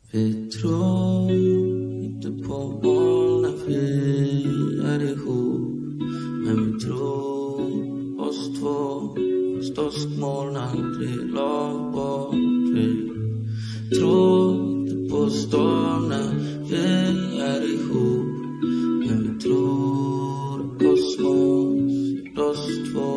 Vi tror inte på moln när vi är ihop, men vi tror oss två, fast åskmoln aldrig långt bort. Vi tror inte på storm när vi är ihop, men vi tror att kosmos gjort oss två.